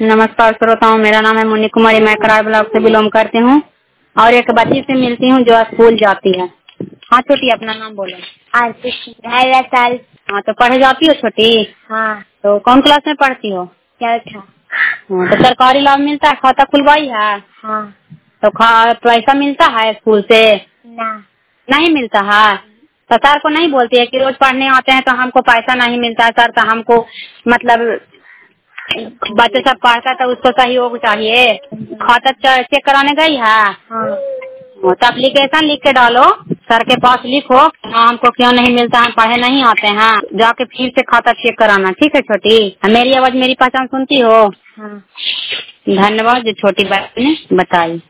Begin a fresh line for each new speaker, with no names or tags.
नमस्कार श्रोताओं, मेरा नाम है मुन्नी कुमारी। मैं कराड़ ब्लॉक से बिलोंग करती हूँ और एक बच्ची से मिलती हूँ जो स्कूल जाती है। हाँ छोटी, अपना नाम बोलो।
18 साल।
हाँ, तो पढ़े जाती हो छोटी?
हाँ।
तो कौन क्लास में पढ़ती हो?
चौथा।
हाँ, तो सरकारी लाभ मिलता है? खाता खुलवाई है?
हाँ।
तो पैसा मिलता है स्कूल से?
ना।
नहीं मिलता है? तो सर को नहीं बोलती है कि रोज पढ़ने आते हैं तो हमको पैसा नहीं मिलता है सर, तो हमको मतलब बच्चे सब पढ़ता है तो उसको सहयोग चाहिए। खाता चेक कराने गई है?
हाँ।
तो एप्लीकेशन लिख के डालो, सर के पास लिखो, हाँ हमको क्यों नहीं मिलता है, पढ़े नहीं आते हैं, जाके फिर से खाता चेक कराना। ठीक है छोटी? मेरी आवाज, मेरी पहचान सुनती हो?
हाँ।
धन्यवाद जो छोटी बात ने बताई।